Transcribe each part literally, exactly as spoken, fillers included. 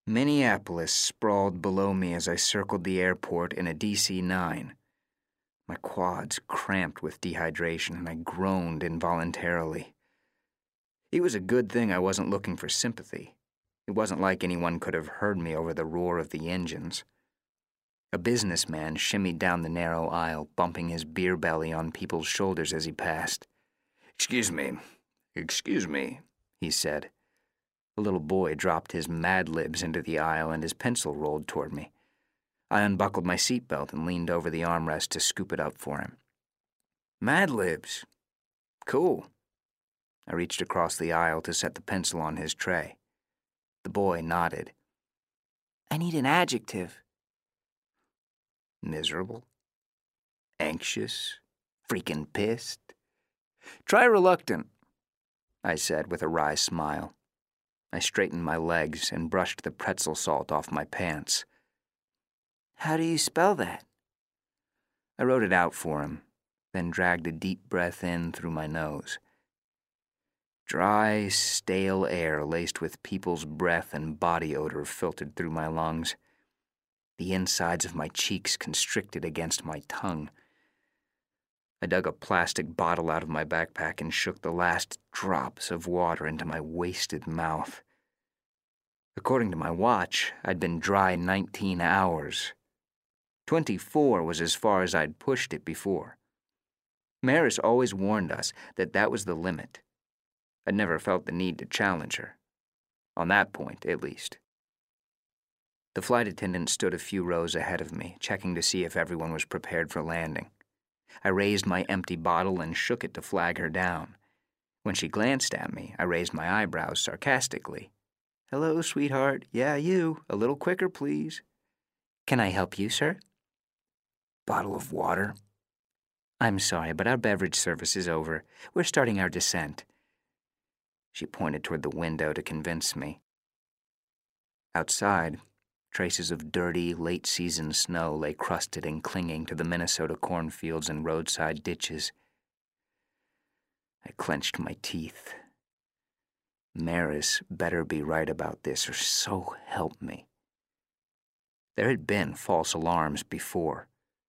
Minneapolis sprawled below me as I circled the airport in a D C nine. My quads cramped with dehydration, and I groaned involuntarily. It was a good thing I wasn't looking for sympathy. It wasn't like anyone could have heard me over the roar of the engines. A businessman shimmied down the narrow aisle, bumping his beer belly on people's shoulders as he passed. "Excuse me, excuse me," he said. A little boy dropped his Mad Libs into the aisle and his pencil rolled toward me. I unbuckled my seatbelt and leaned over the armrest to scoop it up for him. Mad Libs. Cool. I reached across the aisle to set the pencil on his tray. The boy nodded. I need an adjective. Miserable. Anxious. Freaking pissed. Try reluctant, I said with a wry smile. I straightened my legs and brushed the pretzel salt off my pants. How do you spell that? I wrote it out for him, then dragged a deep breath in through my nose. Dry, stale air laced with people's breath and body odor filtered through my lungs. The insides of my cheeks constricted against my tongue. I dug a plastic bottle out of my backpack and shook the last drops of water into my wasted mouth. According to my watch, I'd been dry nineteen hours. Twenty-four was as far as I'd pushed it before. Maris always warned us that that was the limit. I'd never felt the need to challenge her. On that point, at least. The flight attendant stood a few rows ahead of me, checking to see if everyone was prepared for landing. I raised my empty bottle and shook it to flag her down. When she glanced at me, I raised my eyebrows sarcastically. Hello, sweetheart. Yeah, you. A little quicker, please. Can I help you, sir? Bottle of water. I'm sorry, but our beverage service is over. We're starting our descent. She pointed toward the window to convince me. Outside, traces of dirty, late-season snow lay crusted and clinging to the Minnesota cornfields and roadside ditches. I clenched my teeth. Maris better be right about this, or so help me. There had been false alarms before.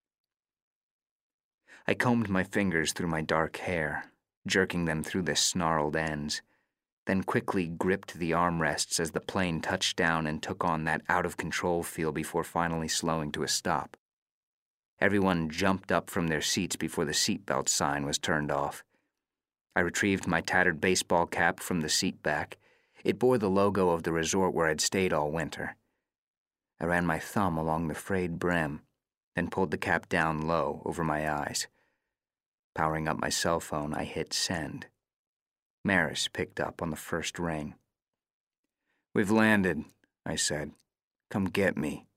I combed my fingers through my dark hair, jerking them through the snarled ends, then quickly gripped the armrests as the plane touched down and took on that out-of-control feel before finally slowing to a stop. Everyone jumped up from their seats before the seatbelt sign was turned off. I retrieved my tattered baseball cap from the seat back. It bore the logo of the resort where I'd stayed all winter. I ran my thumb along the frayed brim, then pulled the cap down low over my eyes. Powering up my cell phone, I hit send. Maris picked up on the first ring. We've landed, I said. Come get me.